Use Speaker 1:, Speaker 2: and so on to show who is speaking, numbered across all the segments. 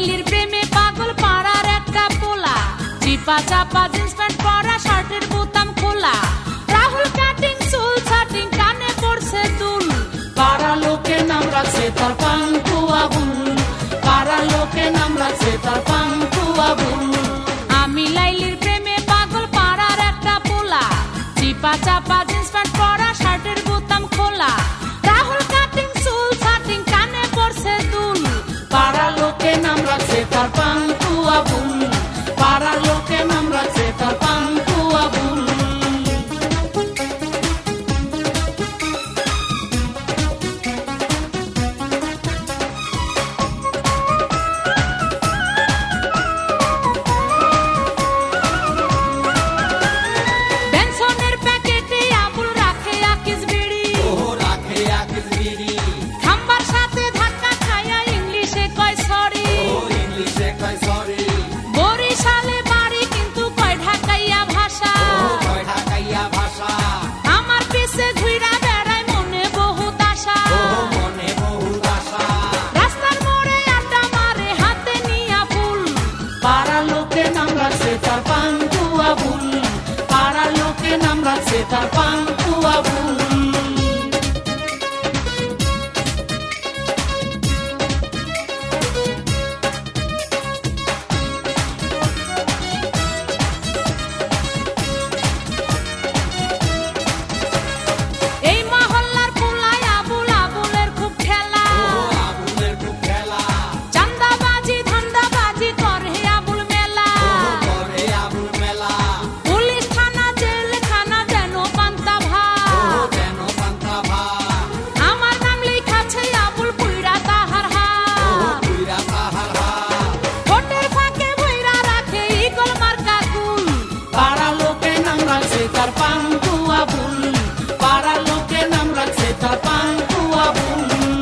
Speaker 1: লাইলির প্রেমে পাগল পাড়ার একটা পোলা, চিপা চাপা জিন্স প্যান্ট পরা, শার্টের বোতাম খোলা, রাহুল কাটিং চুল ছাটিং, কানে পড়ছে দুল।
Speaker 2: পাড়া লোকে নাম রাখছে তার পাঙ্কু আবুল, পাড়া লোকে নাম রাখছে তার পাঙ্কু আবুল।
Speaker 1: আমি লাইলির প্রেমে পাগল পাড়ার একটা পোলা, চিপা চাপা জিন্স প্যান্ট পরা, শার্টের বোতাম খোলা, রাহুল কাটিং চুল ছাটিং, কানে পড়ছে দুল।
Speaker 2: পাড়া লোকে নাম রাখছে তার পাঙ্কু আবুল, পাড়া লোকে নাম রাখছে তার পাঙ্কু আবুল।
Speaker 1: বেনসনের প্যাকেটে আবুল রাখে আকিস বিড়ি,
Speaker 2: রাখে আকিস বিড়ি,
Speaker 1: খাম্বার সাথে ধাক্কা খায়া ইংলিশে কয় সরি।
Speaker 2: ইংলিশে কয় সরি,
Speaker 1: বরিশালে বাড়ি কিন্তু কয় ঢাকাইয়া ভাষা।
Speaker 2: কয় ঢাকাইয়া ভাষা,
Speaker 1: আমার পিছে ঘুইরা বেড়ায় মনে বহুত আশা।
Speaker 2: মনে বহুত আশা।
Speaker 1: রাস্তার মোড়ে আড্ডা মারে হাতে নিয়া ফুল।
Speaker 2: পাড়া লোকে নাম রাখছে তার পাঙ্কু আবুল, পাড়া লোকে নাম রাখছে তার পাঙ্কু আবুল।
Speaker 1: এই মহল্লার পোলায় আবুল, আবুলের খুব খেলা।
Speaker 2: আবুলের খুব খেলা,
Speaker 1: চান্দাবাজি ধান্দাবাজি করে আবুল মেলা।
Speaker 2: করে আবুল মেলা,
Speaker 1: পুলিশ থানা জেলখানা যেন পান্তা ভাত।
Speaker 2: যেন পান্তা ভাত,
Speaker 1: আমার নাম লেখাছে আবুল, পুইরা তাহার হাত।
Speaker 2: পুইরা তাহার হাত।
Speaker 1: ভোটের ফাঁকে ভইরা রাখে ইগল মার্কা কুল।
Speaker 2: পাড়া লোকে নাম রাখছে তার পাঙ্কু আবুল, পাড়া লোকে নাম রাখছে তার পাঙ্কু আবুল।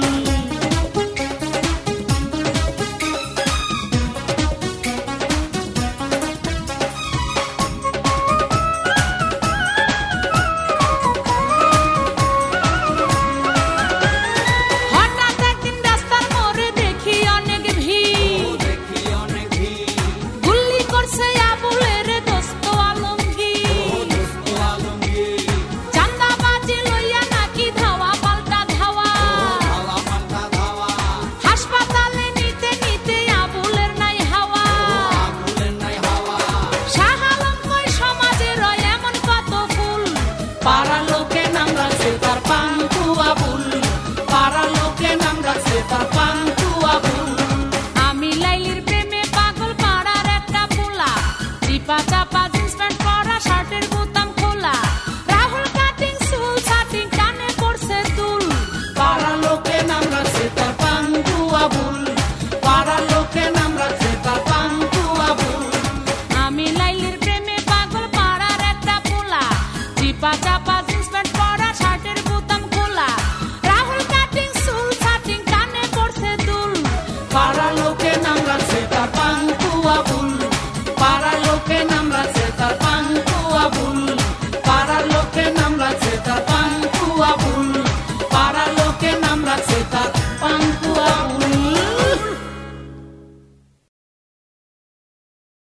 Speaker 1: হঠাৎ একদিন রাস্তার মোড়ে দেখি অনেক ভিড়,
Speaker 2: দেখি অনেক ভিড়,
Speaker 1: গুল্লি করছে আবুলের দোস্ত আলমগীর।
Speaker 2: দোস্ত আলমগীর,
Speaker 1: চান্দাবাজি লইয়া নাকি ধাওয়া পাল্টা ধাওয়া।
Speaker 2: ধাওয়া পাল্টা ধাওয়া,
Speaker 1: হাসপাতালে নিতে নিতে আবুলের নাই হাওয়া।
Speaker 2: আবুলের নাই হাওয়া।
Speaker 1: শাহ আলম কয় সমাজের এমন কত ফুল।
Speaker 2: পাড়া লোকে নাম রাখছে তার পাঙ্কু আবুল, পাড়া লোকে নাম রাখছে তার পাঙ্কু আবুল।
Speaker 1: আমি লাইলির প্রেমে পাগল পাড়ার একটা পোলা, চিপা চাপা জিন্স প্যান্ট পরা, শার্টের বোতাম খোলা, রাহুল কাটিং চুল ছাটিং, কানে পড়ছে দুল।
Speaker 2: পাড়া লোকে নাম রাখছে তার পাঙ্কু আবুল, পাড়া লোকে নাম রাখছে তার পাঙ্কু আবুল।
Speaker 1: আমি লাইলির প্রেমে পাগল পাড়ার একটা পোলা, চিপা চাপা জিন্স প্যান্ট পরা, শার্টের বোতাম খোলা, রাহুল কাটিং চুল ছাটিং, কানে পড়ছে দুল।
Speaker 2: পাড়া লোকে নাম রাখছে তার পাঙ্কু আবুল, পাড়া লোকে নাম রাখছে তার পাঙ্কু আবুল, পাড়া লোকে নাম রাখছে তার পাঙ্কু আবুল, পাড়া লোকে নাম রাখছে তার পাঙ্কু